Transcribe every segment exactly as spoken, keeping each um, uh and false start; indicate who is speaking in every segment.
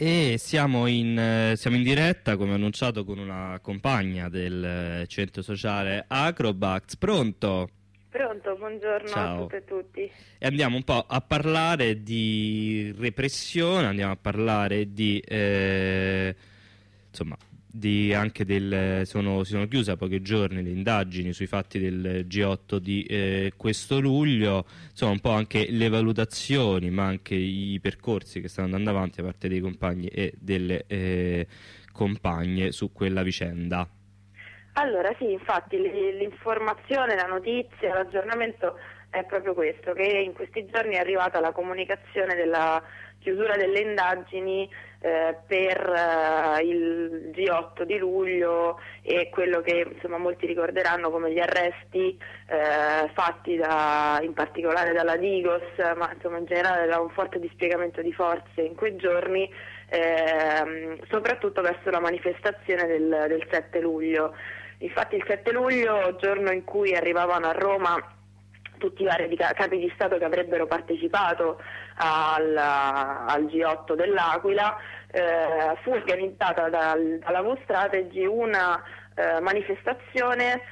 Speaker 1: E siamo in, eh, siamo in diretta, come annunciato, con una compagna del eh, centro sociale Acrobax. Pronto?
Speaker 2: Pronto, buongiorno
Speaker 1: Ciao.
Speaker 2: a tutte e tutti.
Speaker 1: E andiamo un po' a parlare di repressione, andiamo a parlare di, eh, insomma, di anche del, sono, si sono chiuse a pochi giorni le indagini sui fatti del G otto di eh, questo luglio, insomma un po' anche le valutazioni ma anche i percorsi che stanno andando avanti da parte dei compagni e delle eh, compagne su quella vicenda.
Speaker 2: Allora sì, infatti l'informazione, la notizia, l'aggiornamento è proprio questo, che in questi giorni è arrivata la comunicazione della chiusura delle indagini eh, per eh, il G otto di luglio e quello che insomma molti ricorderanno come gli arresti eh, fatti da, in particolare dalla Digos, ma insomma in generale da un forte dispiegamento di forze in quei giorni, eh, soprattutto verso la manifestazione del, del sette luglio. Infatti il sette luglio, giorno in cui arrivavano a Roma tutti i vari capi di Stato che avrebbero partecipato al, al G otto dell'Aquila, eh, fu organizzata dal, dalla V Strategy una eh, manifestazione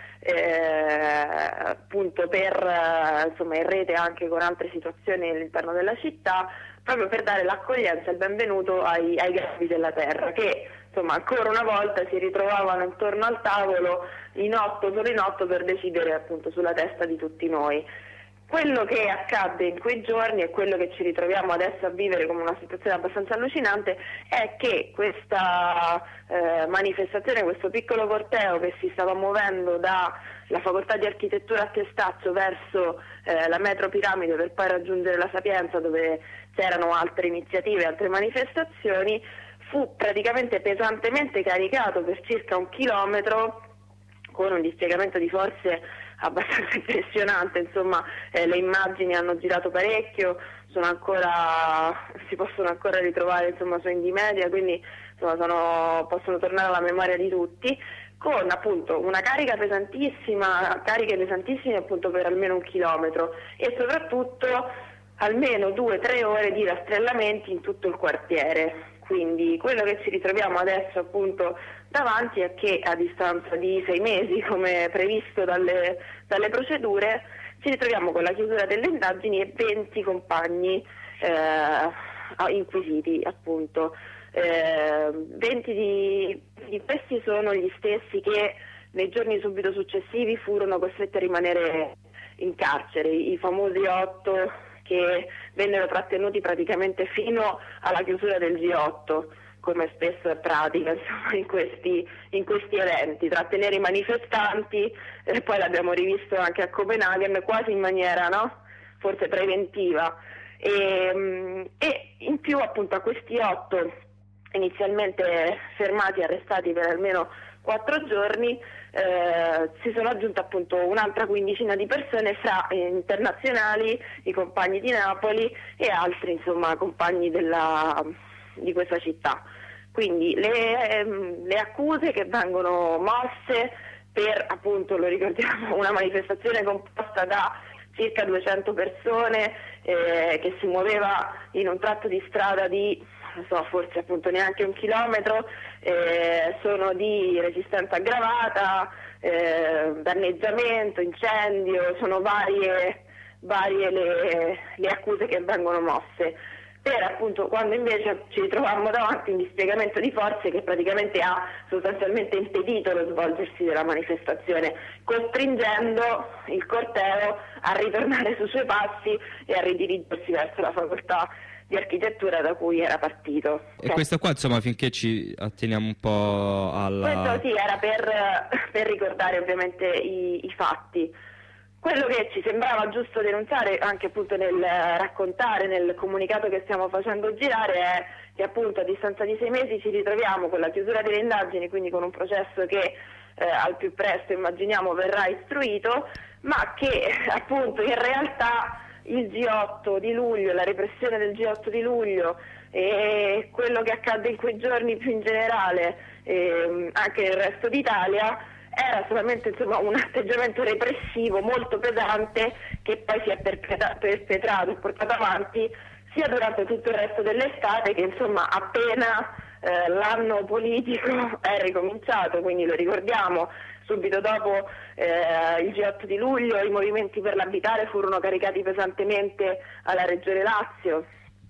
Speaker 2: eh, appunto per, eh, insomma, in rete anche con altre situazioni all'interno della città, proprio per dare l'accoglienza e il benvenuto ai, ai gravi della terra, che insomma ancora una volta si ritrovavano intorno al tavolo in otto, solo in otto, per decidere appunto sulla testa di tutti noi. Quello che accadde in quei giorni e quello che ci ritroviamo adesso a vivere come una situazione abbastanza allucinante è che questa eh, manifestazione, questo piccolo corteo che si stava muovendo dalla facoltà di architettura a Testaccio verso eh, la metro Piramide per poi raggiungere la Sapienza, dove c'erano altre iniziative, altre manifestazioni, fu praticamente pesantemente caricato per circa un chilometro con un dispiegamento di forze abbastanza impressionante. Insomma, eh, le immagini hanno girato parecchio, sono ancora, si possono ancora ritrovare insomma su Indie Media, quindi insomma, sono, possono tornare alla memoria di tutti, con appunto una carica pesantissima, cariche pesantissime appunto per almeno un chilometro e soprattutto almeno due o tre ore di rastrellamenti in tutto il quartiere. Quindi quello che ci ritroviamo adesso appunto davanti è che a distanza di sei mesi, come previsto dalle, dalle procedure, ci ritroviamo con la chiusura delle indagini e venti compagni eh, inquisiti appunto. Eh, venti di, di questi sono gli stessi che nei giorni subito successivi furono costretti a rimanere in carcere, i famosi otto che vennero trattenuti praticamente fino alla chiusura del G otto, come spesso è pratica insomma, in, questi, in questi eventi, trattenere i manifestanti, e poi l'abbiamo rivisto anche a Copenaghen, quasi in maniera no? forse preventiva. E, e in più appunto a questi otto inizialmente fermati e arrestati per almeno quattro giorni, eh, si sono aggiunte appunto un'altra quindicina di persone fra eh, internazionali, i compagni di Napoli e altri insomma compagni della, di questa città. Quindi le, ehm, le accuse che vengono mosse per appunto, lo ricordiamo, una manifestazione composta da circa duecento persone eh, che si muoveva in un tratto di strada di non so, forse appunto neanche un chilometro, eh, sono di resistenza aggravata, eh, danneggiamento, incendio, sono varie, varie le, le accuse che vengono mosse. Per appunto quando invece ci ritrovammo davanti un dispiegamento di forze che praticamente ha sostanzialmente impedito lo svolgersi della manifestazione, costringendo il corteo a ritornare sui suoi passi e a ridirigersi verso la facoltà di architettura da cui era partito.
Speaker 1: E cioè, questo qua insomma, finché ci atteniamo un po' alla...
Speaker 2: Questo sì, era per, per ricordare ovviamente i, i fatti. Quello che ci sembrava giusto denunciare anche appunto nel raccontare, nel comunicato che stiamo facendo girare, è che appunto a distanza di sei mesi ci ritroviamo con la chiusura delle indagini, quindi con un processo che eh, al più presto immaginiamo verrà istruito, ma che appunto in realtà il G otto di luglio, la repressione del G otto di luglio e quello che accadde in quei giorni più in generale, eh, anche nel resto d'Italia, era solamente insomma, un atteggiamento repressivo molto pesante che poi si è perpetrato e portato avanti sia durante tutto il resto dell'estate che insomma appena eh, l'anno politico è ricominciato, quindi lo ricordiamo, subito dopo eh, il G otto di luglio i movimenti per l'abitare furono caricati pesantemente alla Regione Lazio,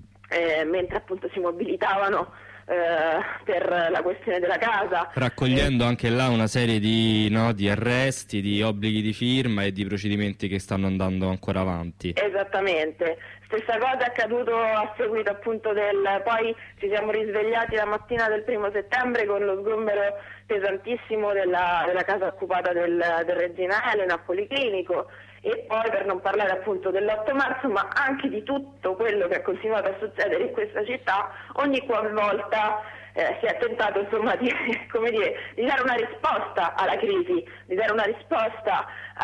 Speaker 2: eh, mentre appunto si mobilitavano eh, per la questione della casa.
Speaker 1: Raccogliendo eh, anche là una serie di, no, di arresti, di obblighi di firma e di procedimenti che stanno andando ancora avanti.
Speaker 2: Esattamente. Stessa cosa è accaduto a seguito appunto del... Poi ci siamo risvegliati la mattina del primo settembre con lo sgombero pesantissimo della, della casa occupata del, del Regina Elena a Policlinico, e poi per non parlare appunto dell'otto marzo, ma anche di tutto quello che è continuato a succedere in questa città ogni qualvolta eh, si è tentato insomma di, come dire, di dare una risposta alla crisi, di dare una risposta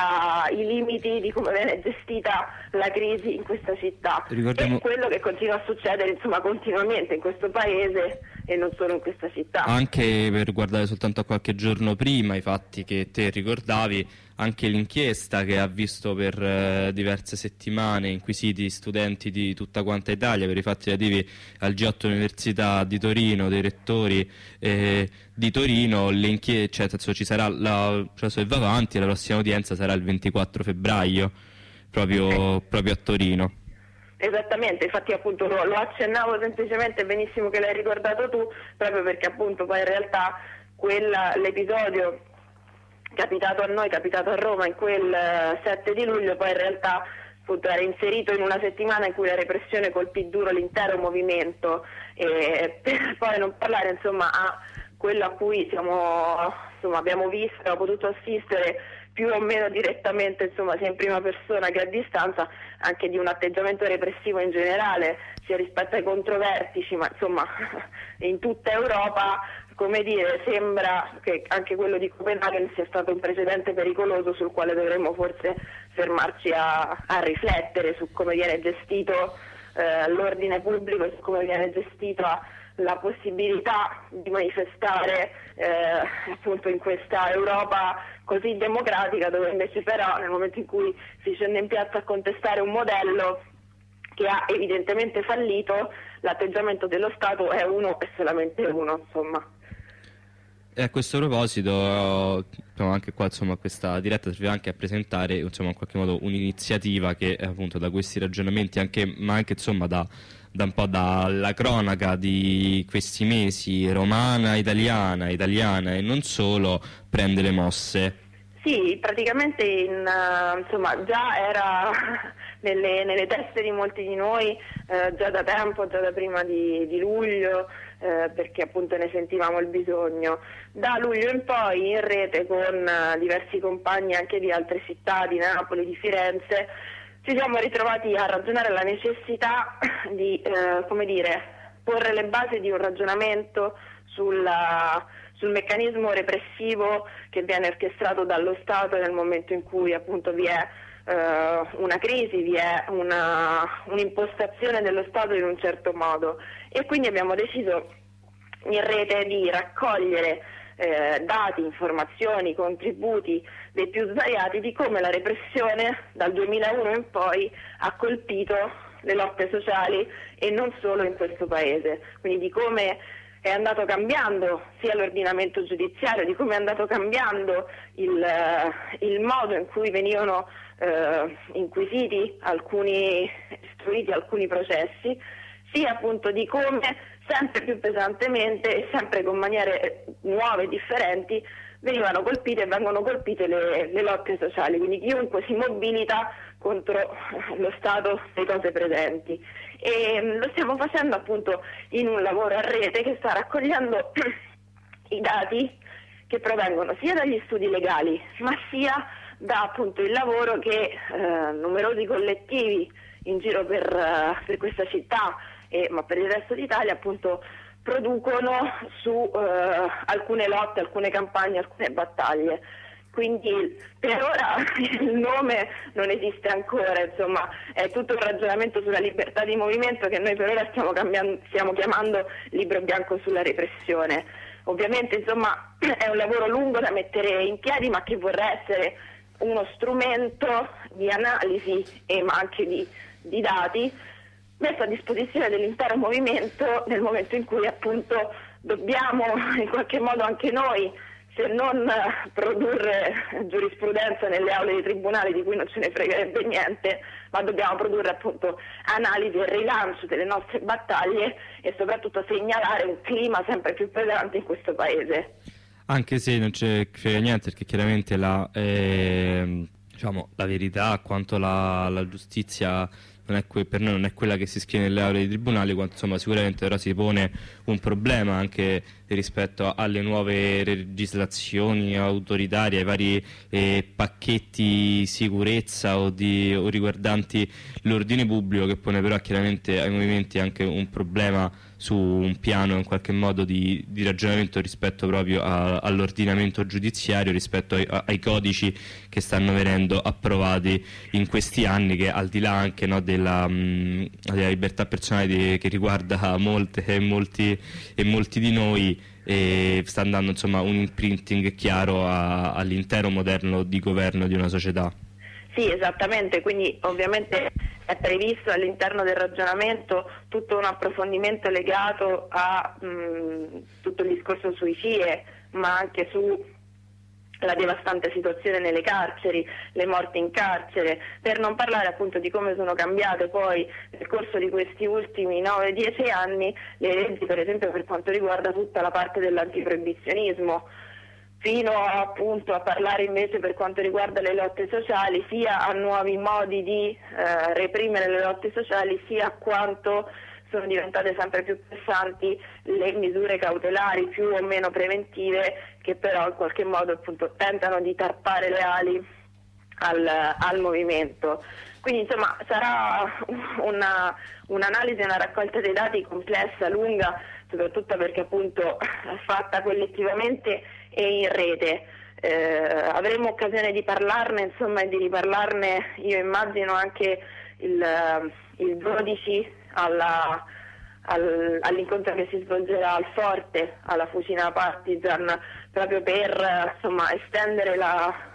Speaker 2: ai limiti di come viene gestita la crisi in questa città.
Speaker 1: Ricordiamo...
Speaker 2: E quello che continua a succedere insomma continuamente in questo paese e non solo in questa città.
Speaker 1: Anche per guardare soltanto a qualche giorno prima i fatti che te ricordavi, anche l'inchiesta che ha visto per eh, diverse settimane inquisiti studenti di tutta quanta Italia per i fatti relativi al G otto Università di Torino, dei rettori eh, di Torino, l'inchiesta, cioè, ci sarà la processo che va avanti e la prossima udienza sarà il ventiquattro febbraio proprio, proprio a Torino.
Speaker 2: Esattamente, infatti appunto lo, lo accennavo semplicemente, benissimo che l'hai ricordato tu, proprio perché appunto poi in realtà quella, l'episodio capitato a noi, capitato a Roma in quel sette di luglio, poi in realtà appunto era inserito in una settimana in cui la repressione colpì duro l'intero movimento, e per poi non parlare insomma a quello a cui siamo, insomma, abbiamo visto, abbiamo potuto assistere più o meno direttamente, insomma, sia in prima persona che a distanza, anche di un atteggiamento repressivo in generale, sia rispetto ai controvertici, ma insomma in tutta Europa, come dire, sembra che anche quello di Copenaghen sia stato un precedente pericoloso sul quale dovremmo forse fermarci a, a riflettere su come viene gestito eh, l'ordine pubblico e su come viene gestita la possibilità di manifestare eh, appunto in questa Europa così democratica, dove invece però nel momento in cui si scende in piazza a contestare un modello che ha evidentemente fallito, l'atteggiamento dello Stato è uno e solamente uno, insomma.
Speaker 1: E a questo proposito, anche qua insomma questa diretta serve anche a presentare insomma in qualche modo un'iniziativa che appunto da questi ragionamenti, anche, ma anche insomma da, da un po' dalla cronaca di questi mesi, romana, italiana, italiana e non solo, prende le mosse.
Speaker 2: Sì, praticamente in, uh, insomma già era nelle, nelle teste di molti di noi uh, già da tempo, già da prima di, di luglio, uh, perché appunto ne sentivamo il bisogno. Da luglio in poi in rete con uh, diversi compagni anche di altre città, di Napoli, di Firenze, ci siamo ritrovati a ragionare alla necessità di, uh, come dire, porre le basi di un ragionamento sulla... sul meccanismo repressivo che viene orchestrato dallo Stato nel momento in cui appunto vi è eh, una crisi, vi è una, un'impostazione dello Stato in un certo modo, e quindi abbiamo deciso in rete di raccogliere eh, dati, informazioni, contributi dei più svariati di come la repressione dal duemilauno in poi ha colpito le lotte sociali e non solo in questo paese, quindi di come è andato cambiando sia l'ordinamento giudiziario, di come è andato cambiando il, il modo in cui venivano eh, inquisiti alcuni, istruiti alcuni processi, sia appunto di come sempre più pesantemente e sempre con maniere nuove e differenti venivano colpite e vengono colpite le, le lotte sociali, quindi chiunque si mobilita contro lo stato delle cose presenti. E lo stiamo facendo appunto in un lavoro a rete che sta raccogliendo i dati che provengono sia dagli studi legali, ma sia da appunto il lavoro che eh, numerosi collettivi in giro per, uh, per questa città, e, ma per il resto d'Italia appunto producono su uh, alcune lotte, alcune campagne, alcune battaglie. Quindi per ora il nome non esiste ancora, insomma è tutto un ragionamento sulla libertà di movimento che noi per ora stiamo, cambiando, stiamo chiamando libro bianco sulla repressione. Ovviamente insomma è un lavoro lungo da mettere in piedi, ma che vorrà essere uno strumento di analisi e ma anche di, di dati messo a disposizione dell'intero movimento nel momento in cui appunto dobbiamo in qualche modo anche noi, se non produrre giurisprudenza nelle aule dei tribunali di cui non ce ne fregherebbe niente, ma dobbiamo produrre appunto analisi e rilancio delle nostre battaglie e soprattutto segnalare un clima sempre più pesante in questo paese.
Speaker 1: Anche se non c'è frega niente, perché chiaramente la, eh, diciamo, la verità quanto la, la giustizia non è que- per noi non è quella che si scrive nelle aule dei tribunali, quanto insomma sicuramente però si pone un problema anche rispetto alle nuove legislazioni autoritarie, ai vari eh, pacchetti sicurezza o, di, o riguardanti l'ordine pubblico, che pone però chiaramente ai movimenti anche un problema su un piano in qualche modo di, di ragionamento rispetto proprio a, all'ordinamento giudiziario, rispetto ai, ai codici che stanno venendo approvati in questi anni, che al di là anche, no, della, mh, della libertà personale di, che riguarda molte e molti, e molti di noi, e sta dando insomma un imprinting chiaro a, all'intero modello di governo di una società.
Speaker 2: Sì, esattamente, quindi ovviamente è previsto all'interno del ragionamento tutto un approfondimento legato a mh, tutto il discorso sui C I E, ma anche su la devastante situazione nelle carceri, le morti in carcere, per non parlare appunto di come sono cambiate poi nel corso di questi ultimi nove dieci anni le leggi, per esempio per quanto riguarda tutta la parte dell'antiproibizionismo, fino appunto a parlare invece per quanto riguarda le lotte sociali, sia a nuovi modi di eh, reprimere le lotte sociali, sia a quanto sono diventate sempre più pesanti le misure cautelari più o meno preventive, che però in qualche modo appunto tentano di tarpare le ali al, al movimento. Quindi insomma sarà una, un'analisi, una raccolta dei dati complessa, lunga, soprattutto perché appunto è fatta collettivamente e in rete. Eh, avremo occasione di parlarne, insomma, e di riparlarne, io immagino, anche il, il dodici alla, al, all'incontro che si svolgerà al Forte, alla Fucina Partisan, proprio per insomma estendere la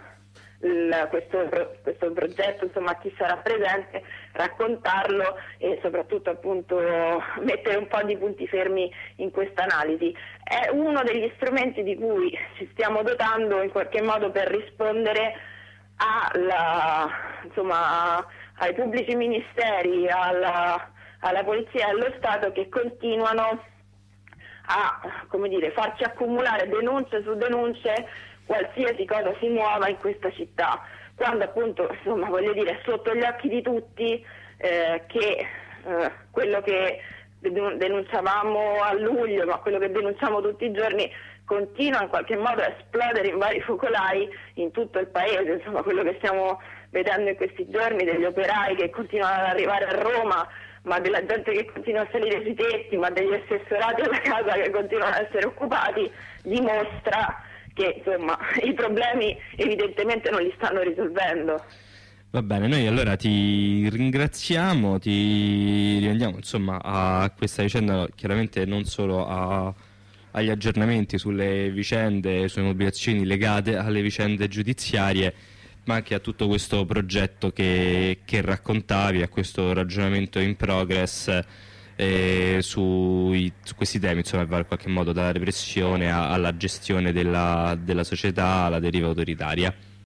Speaker 2: Il, questo, questo progetto, insomma, a chi sarà presente, raccontarlo e soprattutto appunto mettere un po' di punti fermi in questa analisi. È uno degli strumenti di cui ci stiamo dotando in qualche modo per rispondere alla, insomma, ai pubblici ministeri, alla, alla polizia e allo Stato, che continuano a, come dire, farci accumulare denunce su denunce qualsiasi cosa si muova in questa città, quando appunto, insomma, voglio dire, sotto gli occhi di tutti eh, che eh, quello che denunciavamo a luglio, ma quello che denunciamo tutti i giorni, continua in qualche modo a esplodere in vari focolai in tutto il paese. Insomma, quello che stiamo vedendo in questi giorni, degli operai che continuano ad arrivare a Roma, ma della gente che continua a salire sui tetti, ma degli assessorati alla casa che continuano ad essere occupati, dimostra che insomma i problemi evidentemente non li stanno risolvendo.
Speaker 1: Va bene, noi allora ti ringraziamo, ti riandiamo insomma a questa vicenda, chiaramente non solo a, agli aggiornamenti sulle vicende, sulle mobilitazioni legate alle vicende giudiziarie, ma anche a tutto questo progetto che, che raccontavi, a questo ragionamento in progress eh, sui, su questi temi, insomma, in qualche modo dalla repressione a, alla gestione della, della società, alla deriva autoritaria.